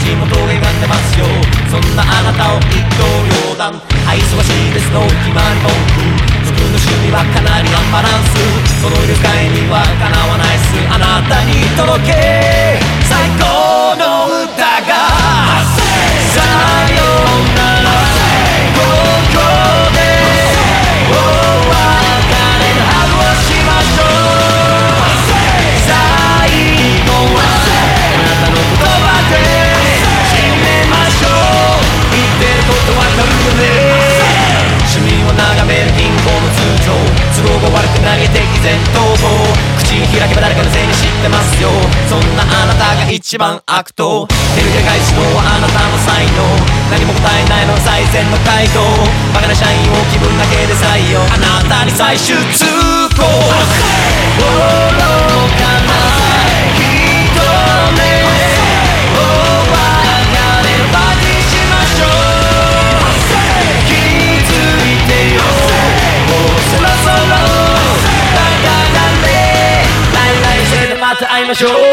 口元が歪んでますよ。そんなあなたを一刀両断、はい忙しいですの決まり文句。服の趣味はかなりアンバランス、その色使いにはかなわないっす。あなたに届け最高の歌がさよならここでお別れのハグをしましょう。最後はあなたの言葉で締めましょう。言ってることわかるよね。趣味を眺める銀行の通帳、都合が悪くなり敵前逃亡、口開けば誰かのせいに知ってますよ。そんなあなたが一番悪党、テレビで返すのはあなたの才能、何も答えないの最善の回答、バカな社員を気分だけで採用、あなたに最終通行、愚かな人目お別れをバディしましょう。気づいてよもうそろそろバカだね、ライライしてまた会いましょう。